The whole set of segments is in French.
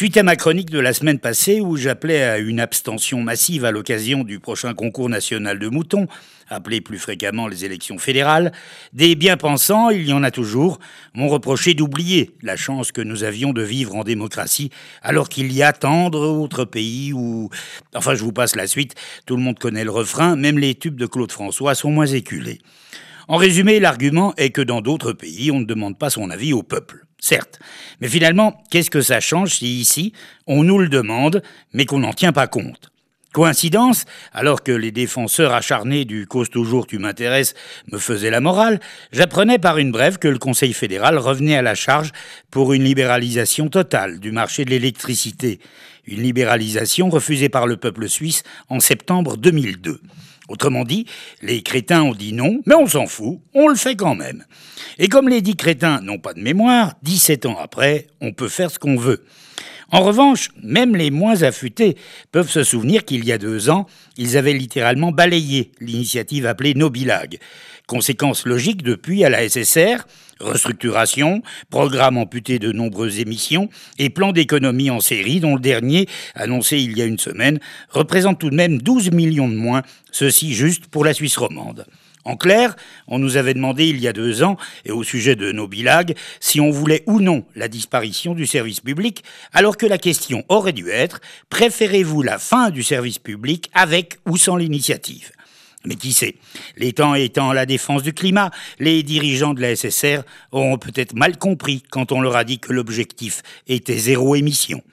Suite à ma chronique de la semaine passée où j'appelais à une abstention massive à l'occasion du prochain concours national de moutons, appelé plus fréquemment les élections fédérales, des bien-pensants, il y en a toujours, m'ont reproché d'oublier la chance que nous avions de vivre en démocratie alors qu'il y a tant d'autres pays où... Enfin, je vous passe la suite, tout le monde connaît le refrain, même les tubes de Claude François sont moins éculés. En résumé, l'argument est que dans d'autres pays, on ne demande pas son avis au peuple. Certes, mais finalement, qu'est-ce que ça change si ici, on nous le demande, mais qu'on n'en tient pas compte ? Coïncidence, alors que les défenseurs acharnés du « cause toujours tu m'intéresses » me faisaient la morale, j'apprenais par une brève que le Conseil fédéral revenait à la charge pour une libéralisation totale du marché de l'électricité. Une libéralisation refusée par le peuple suisse en septembre 2002. Autrement dit, les crétins ont dit non, mais on s'en fout, on le fait quand même. Et comme les dits crétins n'ont pas de mémoire, 17 ans après, on peut faire ce qu'on veut. En revanche, même les moins affûtés peuvent se souvenir qu'il y a 2 ans, ils avaient littéralement balayé l'initiative appelée Nobilag. Conséquence logique depuis à la SSR, restructuration, programme amputé de nombreuses émissions et plan d'économie en série dont le dernier, annoncé il y a une semaine, représente tout de même 12 millions de moins, ceci juste pour la Suisse romande. En clair, on nous avait demandé il y a 2 ans, et au sujet de Nobilag, si on voulait ou non la disparition du service public, alors que la question aurait dû être « Préférez-vous la fin du service public avec ou sans l'initiative ?» Mais qui sait, les temps étant la défense du climat, les dirigeants de la SSR auront peut-être mal compris quand on leur a dit que l'objectif était 0 émission.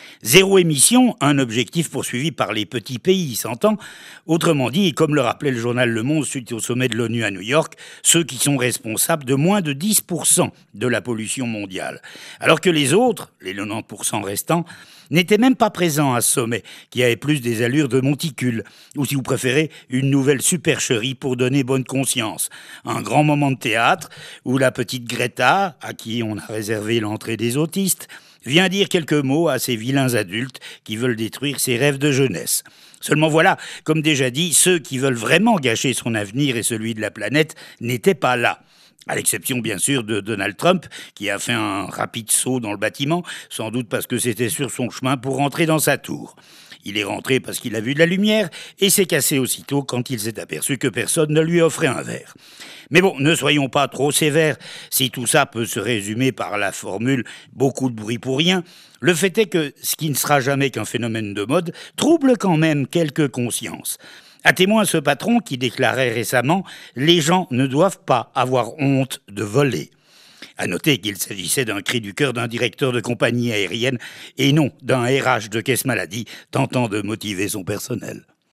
0 émission, un objectif poursuivi par les petits pays, s'entend. Autrement dit, comme le rappelait le journal Le Monde suite au sommet de l'ONU à New York, ceux qui sont responsables de moins de 10% de la pollution mondiale. Alors que les autres, les 90% restants, n'étaient même pas présents à ce sommet, qui avait plus des allures de monticule, ou si vous préférez, une nouvelle supercherie pour donner bonne conscience. Un grand moment de théâtre, où la petite Greta, à qui on a réservé l'entrée des autistes, vient dire quelques mots à ces vilains adultes qui veulent détruire ses rêves de jeunesse. Seulement voilà, comme déjà dit, ceux qui veulent vraiment gâcher son avenir et celui de la planète n'étaient pas là. À l'exception, bien sûr, de Donald Trump, qui a fait un rapide saut dans le bâtiment, sans doute parce que c'était sur son chemin pour rentrer dans sa tour. Il est rentré parce qu'il a vu de la lumière et s'est cassé aussitôt quand il s'est aperçu que personne ne lui offrait un verre. Mais bon, ne soyons pas trop sévères. Si tout ça peut se résumer par la formule « beaucoup de bruit pour rien », le fait est que ce qui ne sera jamais qu'un phénomène de mode trouble quand même quelques consciences. À témoin ce patron qui déclarait récemment « Les gens ne doivent pas avoir honte de voler ». À noter qu'il s'agissait d'un cri du cœur d'un directeur de compagnie aérienne et non d'un RH de caisse maladie tentant de motiver son personnel.